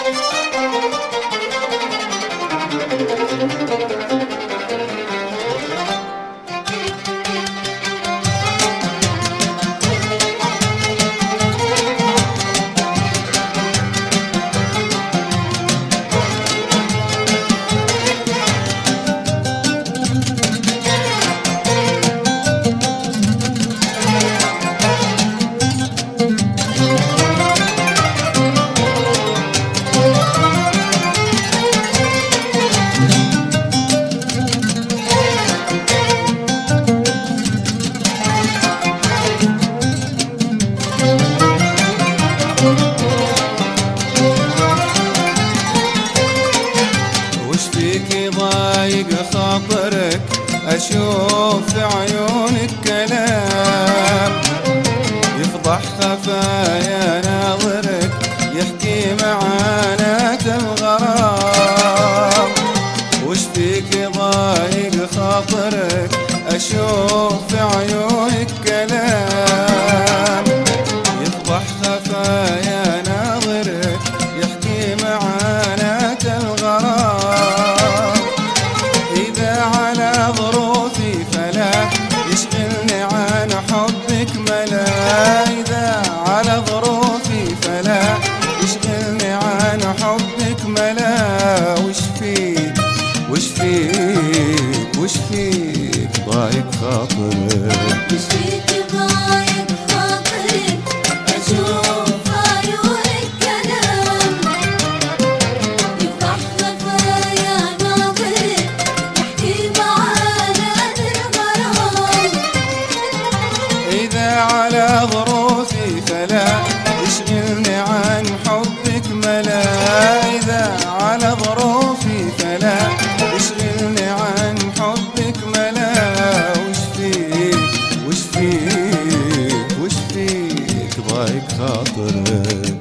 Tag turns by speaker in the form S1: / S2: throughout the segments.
S1: خاطرك أشوف في عيونك كلام يفضح خفايا ناظرك يحكي معاناة الغرام. وش فيك ضايق خاطرك أشوف في عيونك كلام يفضح خفايا ناظرك يحكي معاناة الغرام. إذا على ظروفي فلا يشغلني عن حبك ملا. إذا على ظروفي فلا يشغلني عن حبك ملا. وش فيك وش فيك وش فيك ضايق خاطرك؟
S2: وش فيك ضايق خاطرك أشوف عيونك كلام يفضح خفايا ناظرك يحكي معاناة الغرام.
S1: إذا على ظروفي فلا يشغلني عن حبك ملا. إذا على ظروفي فلا يشغلني عن حبك ملا. وش فيك وش فيك وش فيك ضايق خاطرك؟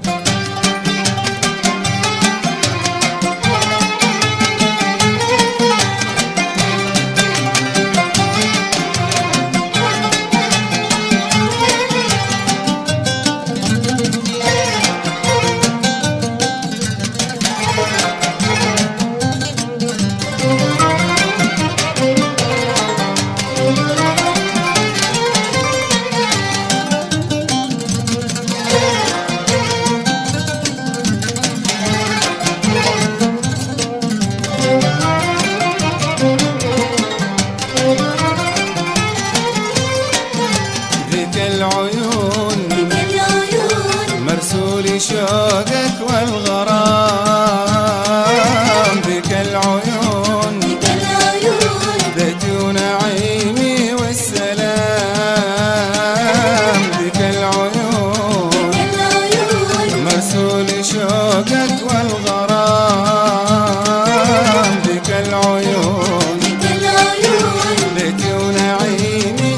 S1: العيون مرسول شوقك والغرام. ذيك العيون بيتي ونعيمي والسلام. ذيك العيون مرسول شوقك والغرام. ذيك العيون بيتي ونعيمي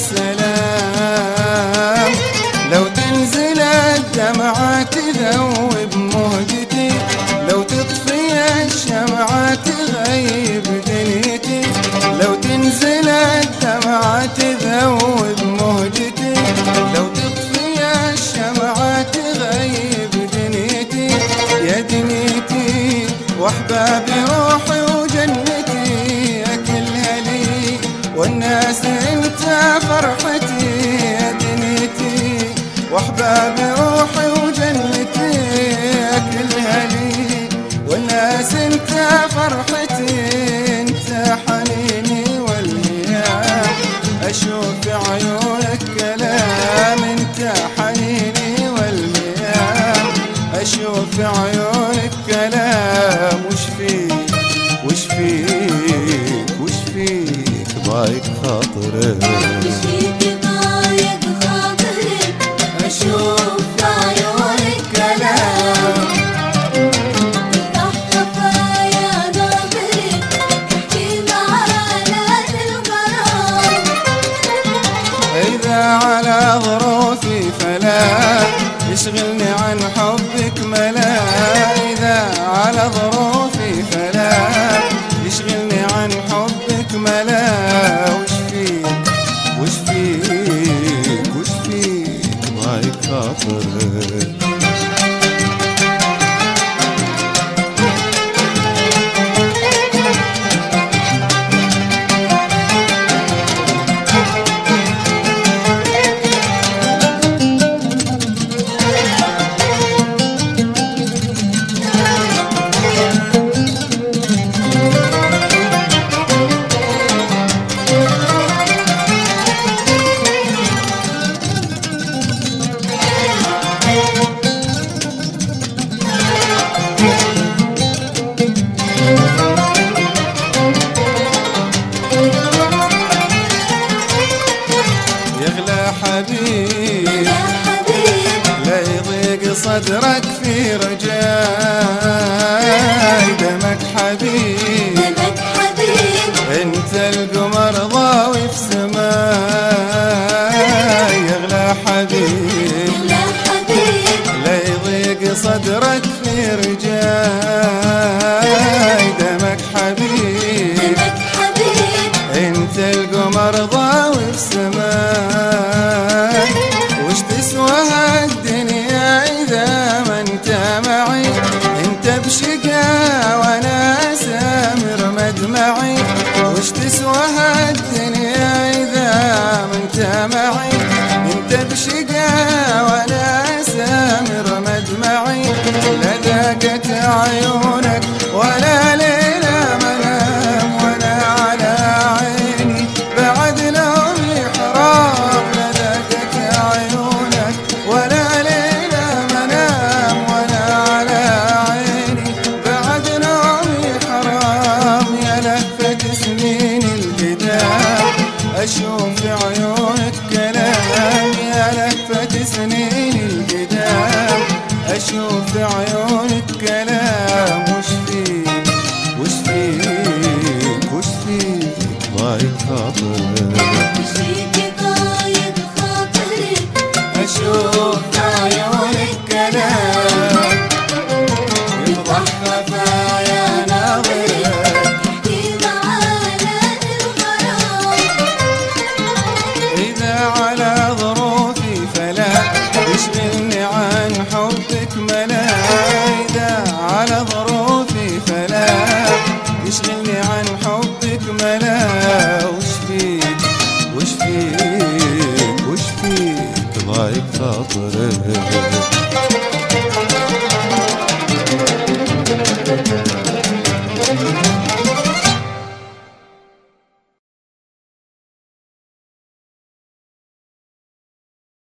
S1: والسلام. لو تنزل الدمعة تذوب مهجتي. لو تطفي الشمعة تغيب دنيتي. لو تنزل الدمعة تذوب مهجتي. لو تطفي الشمعة تغيب دنيتي. يا دنيتي واحبابي روحي وجنتي يا كلها لي والناس انت فرحتي. يا دنيتي واحبابي روحي وجنتي كلها لي والناس انت فرحتي. انت حنيني والهيام اشوف في عيونك كلام. انت حنيني والهيام اشوف في عيونك كلام. وش فيك وش فيك وش فيك ضايق خاطرك؟
S2: وش فيك ضايق خاطرك أشوف عيونك كلام يفضح خفايا ناظرك يحكي معاناة الغرام.
S1: إذا على ظروفي فلا يشغلني عن حبك ملا. إذا على ظروفي فلا يشغلني عن حبك ملا. وش فيك يغلى حبيب
S2: يا حبيب
S1: لا يضيق صدرك في رجاي، دمك حبيب
S2: دمك حبيب
S1: انت القمر ضاوي في سماي. يغلى حبيب
S2: يا حبيب
S1: لا يضيق صدرك في رجاي، دمك حبيب
S2: دمك حبيب
S1: انت القمر ضاوي في سماي. وش تسوى هالدنيا اذا ما انت معي، انت بشقا وانا سامر مدمعي. وش تسوى هالدنيا اذا ما انت معي، انت بشقا وانا سامر مدمعي. لا ذاقت عيونك ولا ليلة منام وانا على عيني بعد نومي حرام. لا ذاقت عيونك ولا ليلة منام وانا على عيني بعد نومي حرام. يا لهفة سنين القدام اشوف في عيونك كلام. يا لهفة سنين القدام اشوف في عيونك كلام. وش فيك وش فيك وش فيك ضايق خاطرك،
S2: وش فيك ضايق خاطرك،
S1: اشوف في عيونك كلام. يفضح خفايا ناظرك
S2: يحكي معانا الغرام.
S1: إذا على ظروفي فلا يشغلني عن حبك ملا. إذا على ظروفي فلا يشغلني عن حبك ملا. وش فيك وش فيك وش فيك ضايق خاطرك.